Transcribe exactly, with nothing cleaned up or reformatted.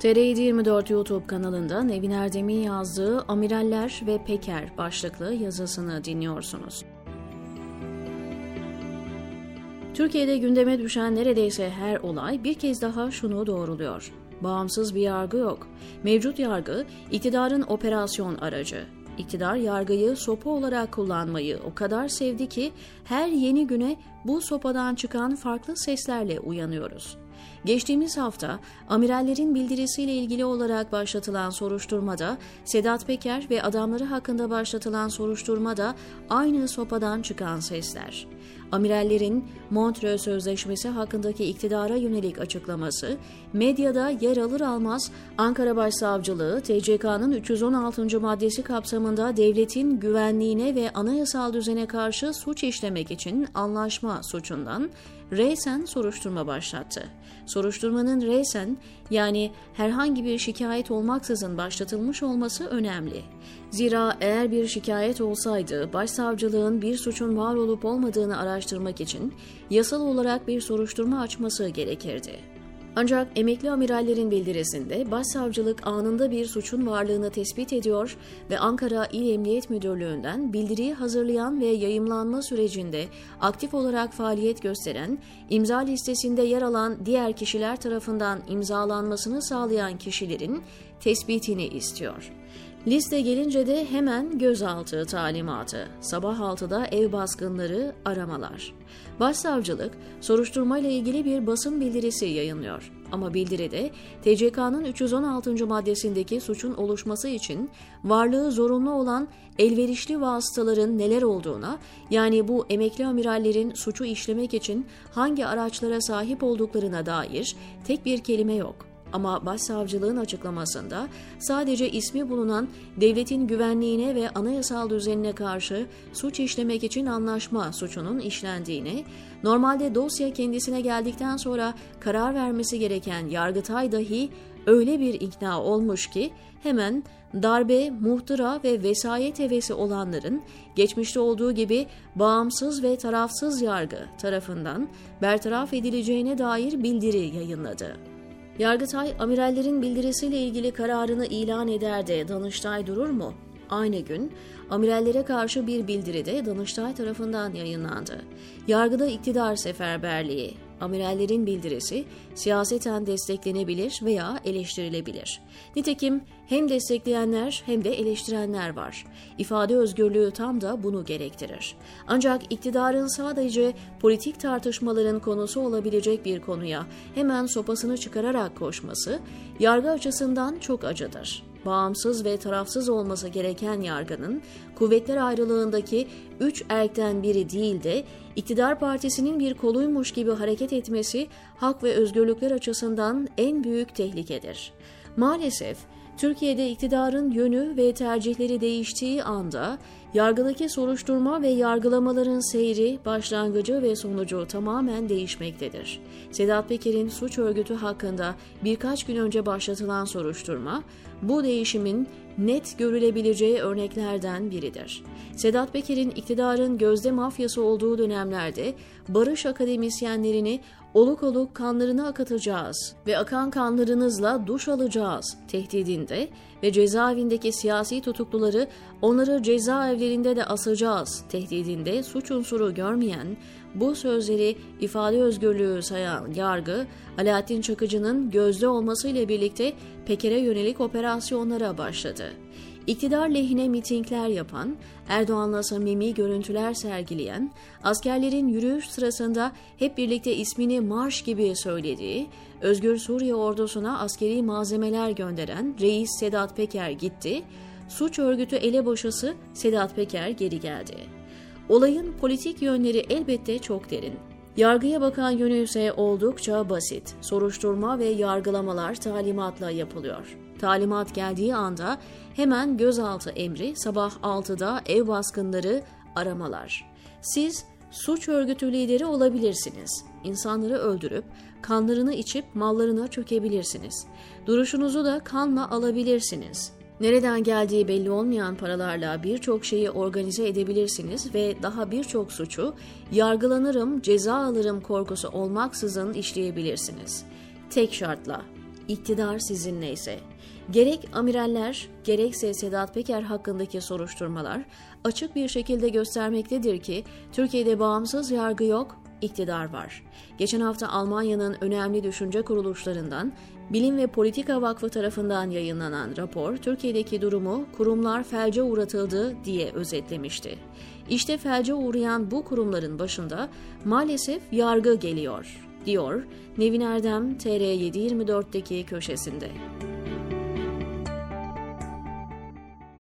T R yedi yirmi dört YouTube kanalında Nevin Erdem'in yazdığı Amiraller ve Peker başlıklı yazısını dinliyorsunuz. Türkiye'de gündeme düşen neredeyse her olay bir kez daha şunu doğruluyor. Bağımsız bir yargı yok. Mevcut yargı, iktidarın operasyon aracı. İktidar yargıyı sopa olarak kullanmayı o kadar sevdi ki her yeni güne bu sopadan çıkan farklı seslerle uyanıyoruz. Geçtiğimiz hafta amirallerin bildirisiyle ilgili olarak başlatılan soruşturmada Sedat Peker ve adamları hakkında başlatılan soruşturmada aynı sopadan çıkan sesler. Amirallerin Montreux Sözleşmesi hakkındaki iktidara yönelik açıklaması, medyada yer alır almaz Ankara Başsavcılığı, T C K'nın üç yüz on altıncı maddesi kapsamında devletin güvenliğine ve anayasal düzene karşı suç işlemek için anlaşma suçundan reysen soruşturma başlattı. Soruşturmanın reysen, yani herhangi bir şikayet olmaksızın başlatılmış olması önemli. Zira eğer bir şikayet olsaydı, başsavcılığın bir suçun var olup olmadığını araştırmak için yasal olarak bir soruşturma açması gerekirdi. Ancak emekli amirallerin bildirisinde başsavcılık anında bir suçun varlığını tespit ediyor ve Ankara İl Emniyet Müdürlüğü'nden bildiriyi hazırlayan ve yayımlanma sürecinde aktif olarak faaliyet gösteren, imza listesinde yer alan diğer kişiler tarafından imzalanmasını sağlayan kişilerin tespitini istiyor. Liste gelince de hemen gözaltı talimatı, sabah altıda ev baskınları, aramalar. Başsavcılık, soruşturmayla ilgili bir basın bildirisi yayınlıyor. Ama bildiride T C K'nın üç yüz on altıncı maddesindeki suçun oluşması için varlığı zorunlu olan elverişli vasıtaların neler olduğuna, yani bu emekli amirallerin suçu işlemek için hangi araçlara sahip olduklarına dair tek bir kelime yok. Ama başsavcılığın açıklamasında sadece ismi bulunan devletin güvenliğine ve anayasal düzenine karşı suç işlemek için anlaşma suçunun işlendiğini, normalde dosya kendisine geldikten sonra karar vermesi gereken Yargıtay dahi öyle bir ikna olmuş ki hemen darbe, muhtıra ve vesayet hevesi olanların geçmişte olduğu gibi bağımsız ve tarafsız yargı tarafından bertaraf edileceğine dair bildiri yayınladı. Yargıtay, amirallerin bildirisiyle ilgili kararını ilan eder de Danıştay durur mu? Aynı gün, amirallere karşı bir bildiri de Danıştay tarafından yayınlandı. Yargıda iktidar seferberliği, amirallerin bildirisi siyaseten desteklenebilir veya eleştirilebilir. Nitekim hem destekleyenler hem de eleştirenler var. İfade özgürlüğü tam da bunu gerektirir. Ancak iktidarın sadece politik tartışmaların konusu olabilecek bir konuya hemen sopasını çıkararak koşması, yargı açısından çok acıdır. Bağımsız ve tarafsız olması gereken yargının kuvvetler ayrılığındaki üç erkten biri değil de iktidar partisinin bir koluymuş gibi hareket etmesi hak ve özgürlükler açısından en büyük tehlikedir. Maalesef Türkiye'de iktidarın yönü ve tercihleri değiştiği anda yargıdaki soruşturma ve yargılamaların seyri, başlangıcı ve sonucu tamamen değişmektedir. Sedat Peker'in suç örgütü hakkında birkaç gün önce başlatılan soruşturma, bu değişimin net görülebileceği örneklerden biridir. Sedat Peker'in iktidarın gözde mafyası olduğu dönemlerde barış akademisyenlerini oluk oluk kanlarını akıtacağız ve akan kanlarınızla duş alacağız tehdidinde ve cezaevindeki siyasi tutukluları onları cezaevlerinde de asacağız tehdidinde suç unsuru görmeyen, bu sözleri ifade özgürlüğü sayan yargı, Alaaddin Çakıcı'nın gözde olmasıyla birlikte Peker'e yönelik operasyonlara başladı. İktidar lehine mitingler yapan, Erdoğan'la samimi görüntüler sergileyen, askerlerin yürüyüş sırasında hep birlikte ismini marş gibi söylediği, Özgür Suriye ordusuna askeri malzemeler gönderen Reis Sedat Peker gitti, suç örgütü elebaşısı Sedat Peker geri geldi. Olayın politik yönleri elbette çok derin. Yargıya bakan yönü ise oldukça basit. Soruşturma ve yargılamalar talimatla yapılıyor. Talimat geldiği anda hemen gözaltı emri, sabah altıda ev baskınları, aramalar. Siz suç örgütü lideri olabilirsiniz. İnsanları öldürüp, kanlarını içip mallarına çökebilirsiniz. Duruşunuzu da kanla alabilirsiniz. Nereden geldiği belli olmayan paralarla birçok şeyi organize edebilirsiniz ve daha birçok suçu yargılanırım, ceza alırım korkusu olmaksızın işleyebilirsiniz. Tek şartla, iktidar sizinleyse. Gerek amiraller, gerekse Sedat Peker hakkındaki soruşturmalar açık bir şekilde göstermektedir ki Türkiye'de bağımsız yargı yok, iktidar var. Geçen hafta Almanya'nın önemli düşünce kuruluşlarından Bilim ve Politika Vakfı tarafından yayınlanan rapor, Türkiye'deki durumu kurumlar felce uğratıldı diye özetlemişti. İşte felce uğrayan bu kurumların başında maalesef yargı geliyor, diyor Nevin Erdem T R yedi yirmi dört'teki köşesinde.